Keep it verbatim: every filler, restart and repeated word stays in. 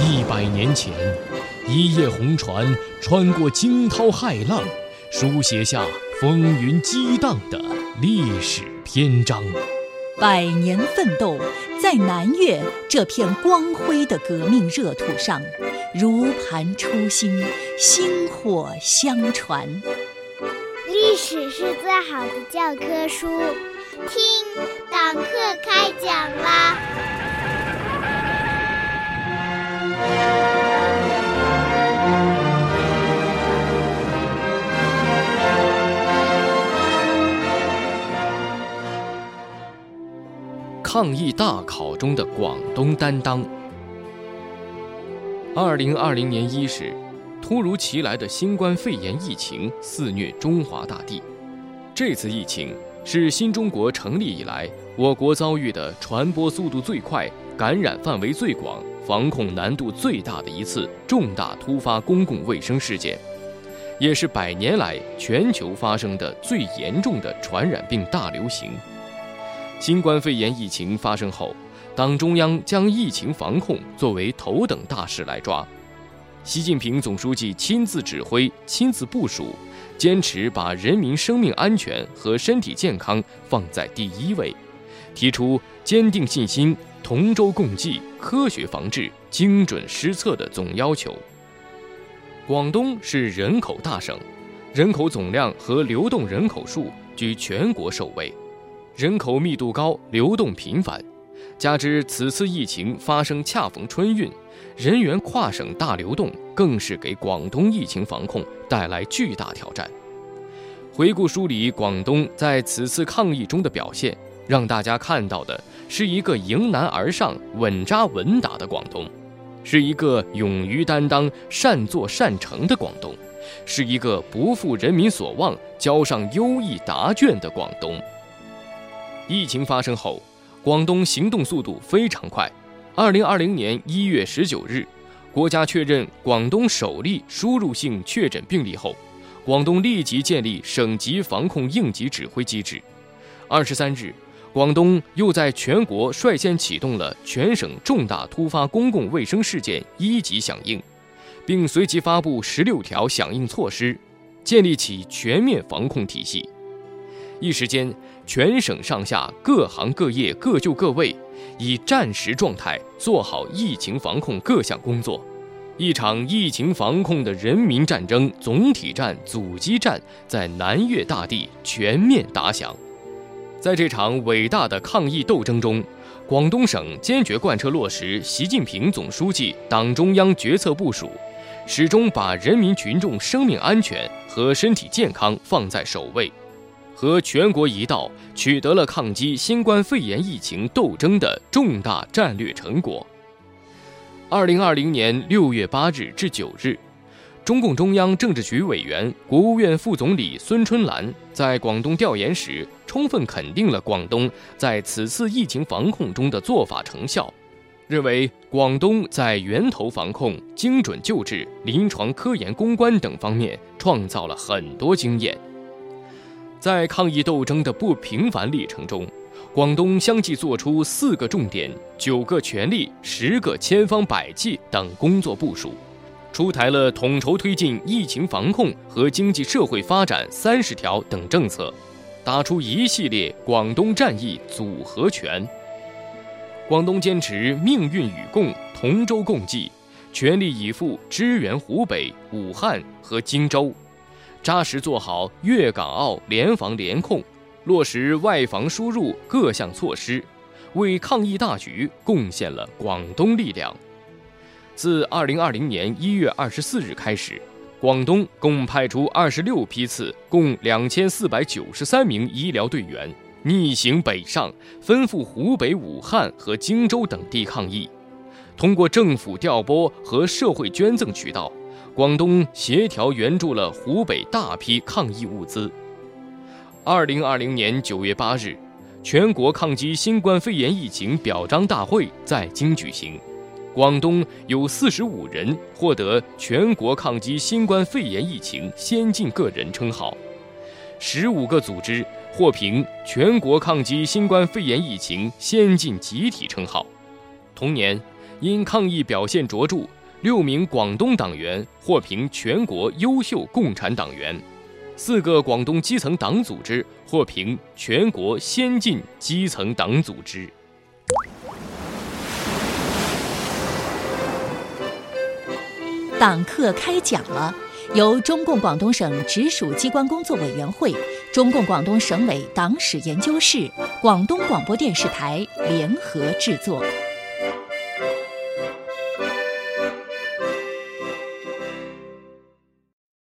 一百年前，一叶红船穿过惊涛骇浪，书写下风云激荡的历史篇章。 百年奋斗，在南越这片光辉的革命热土上，如盘初心，薪火相传。 历史是最好的教科书，听，党课开讲啦！ 抗疫大考中的广东担当。二零二零年伊始，突如其来的新冠肺炎疫情肆虐中华大地。这次疫情是新中国成立以来我国遭遇的传播速度最快、感染范围最广、防控难度最大的一次重大突发公共卫生事件，也是百年来全球发生的最严重的传染病大流行。新冠肺炎疫情发生后，党中央将疫情防控作为头等大事来抓。习近平总书记亲自指挥、亲自部署，坚持把人民生命安全和身体健康放在第一位，提出坚定信心、同舟共济、科学防治、精准施策的总要求。广东是人口大省，人口总量和流动人口数居全国首位。人口密度高，流动频繁，加之此次疫情发生恰逢春运，人员跨省大流动，更是给广东疫情防控带来巨大挑战。回顾梳理广东在此次抗疫中的表现，让大家看到的是一个迎难而上、稳扎稳打的广东，是一个勇于担当、善作善成的广东，是一个不负人民所望、交上优异答卷的广东。疫情发生后，广东行动速度非常快。二零二零年一月十九日，国家确认广东首例输入性确诊病例后，广东立即建立省级防控应急指挥机制。二十三日，广东又在全国率先启动了全省重大突发公共卫生事件一级响应，并随即发布十六条响应措施，建立起全面防控体系。一时间，全省上下各行各业各就各位，以战时状态做好疫情防控各项工作。一场疫情防控的人民战争、总体战、阻击战在南粤大地全面打响。在这场伟大的抗疫斗争中，广东省坚决贯彻落实习近平总书记党中央决策部署，始终把人民群众生命安全和身体健康放在首位，和全国一道取得了抗击新冠肺炎疫情斗争的重大战略成果。二零二零年六月八日至九日，中共中央政治局委员、国务院副总理孙春兰在广东调研时，充分肯定了广东在此次疫情防控中的做法成效，认为广东在源头防控、精准救治、临床科研攻关等方面创造了很多经验。在抗疫斗争的不平凡历程中，广东相继做出四个重点、九个全力、十个千方百计等工作部署，出台了统筹推进疫情防控和经济社会发展三十条等政策，打出一系列广东战役组合拳。广东坚持命运与共、同舟共济，全力以赴支援湖北、武汉和荆州，扎实做好粤港澳联防联控，落实外防输入各项措施，为抗疫大局贡献了广东力量。自二零二零年一月二十四日开始，广东共派出二十六批次，共两千四百九十三名医疗队员逆行北上，奔赴湖北武汉和荆州等地抗疫。通过政府调拨和社会捐赠渠道，广东协调援助了湖北大批抗疫物资。二零二零年九月八日，全国抗击新冠肺炎疫情表彰大会在京举行。广东有四十五人获得全国抗击新冠肺炎疫情先进个人称号，十五个组织获评全国抗击新冠肺炎疫情先进集体称号。同年，因抗疫表现卓著， 六名广东党员获评全国优秀共产党员，四个广东基层党组织获评全国先进基层党组织。 党课开讲了，由中共广东省直属机关工作委员会、中共广东省委党史研究室、广东广播电视台联合制作。